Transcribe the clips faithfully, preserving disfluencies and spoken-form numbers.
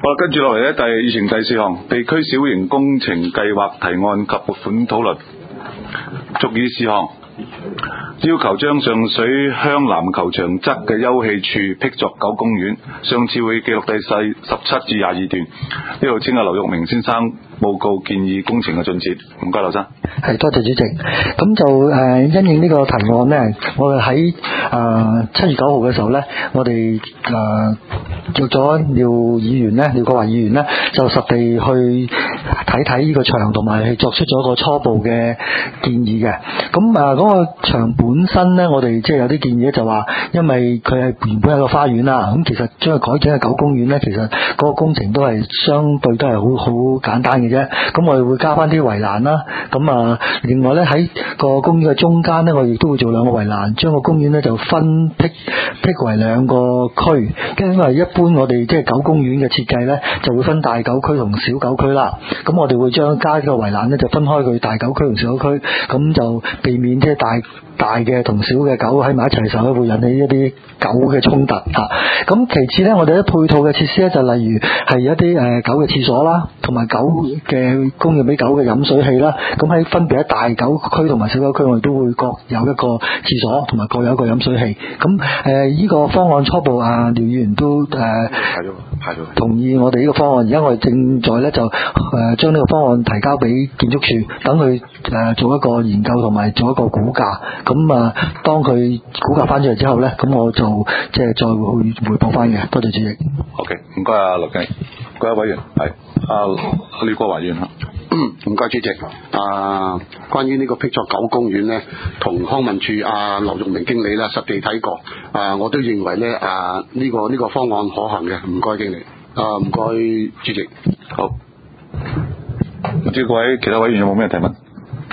好啦，跟住落嚟咧，第議程第四項，地區小型工程計劃提案及撥款討論。逐議事項，要求將上水鄉籃球場側嘅休憩處闢作狗公園。上次會記錄第四十七至廿二段，呢度請阿劉玉明先生報告建議工程嘅進展。唔該，劉生。 係，多謝主席。咁就誒、呃、因應呢個提案呢，我哋喺誒七月九號嘅時候呢，我哋誒約咗廖議員呢，廖國華議員呢，就實地去睇睇呢個場，同埋係作出咗一個初步嘅建議嘅。咁啊嗰個場本身呢，我哋即係有啲建議咧，就話因為佢係原本係個花園啦，咁其實將佢改整係狗公園呢，其實嗰個工程都係相對都係好好簡單嘅啫。咁我哋會加翻啲圍欄啦，咁啊另外呢，喺個公園嘅中間呢，我亦都會做兩個圍欄，將個公園呢就分辟辟為兩個區。因為一般我哋即係狗公園嘅設計呢，就會分大狗區同小狗區啦。咁我哋會將加個圍欄呢，就分開佢大狗區同小狗區，咁就避免即係大大嘅同小嘅狗喺埋一齊嘅時候會引起一啲狗嘅衝突啊。咁其次呢，我哋啲配套嘅設施呢，就例如係一啲誒、呃、狗嘅廁所啦，同埋狗嘅供應俾狗嘅飲水器啦。咁喺分別喺大狗區同埋小狗區，我哋都會各有一個廁所，同埋各有一個飲水器。咁誒呢個方案初步啊，廖議員都誒排咗排咗同意我哋呢個方案。而家我哋正在呢，就誒將呢個方案提交俾建築署，等佢誒做一個研究同埋做一個估價。咁啊，當佢估價翻出嚟之後呢，咁我就即係再會匯報翻嘅。多謝主席。 OK，唔該啊，劉繼，各位委員係阿廖國華議員。 唔該主席。啊，關於呢個闢作狗公園呢，同康文署啊劉玉明經理啦實地睇過，啊我都認為呢啊呢、這個呢、這個方案可行嘅。唔該經理。啊唔該主席。 好，唔知各位其他委員有冇咩提問？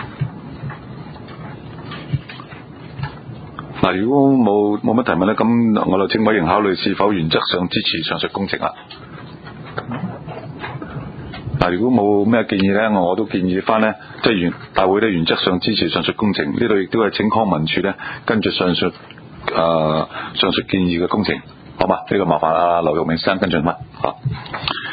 嗱，如果冇冇乜提問咧，咁我就請委員考慮是否原則上支持上述工程啦。嗱，如果冇咩建議咧，我都建議翻咧，即係原大會咧原則上支持上述工程。呢度亦都係請康文署咧跟住上述誒、呃、上述建議嘅工程，好嘛？呢、這個麻煩阿劉玉明先生跟進翻嚇。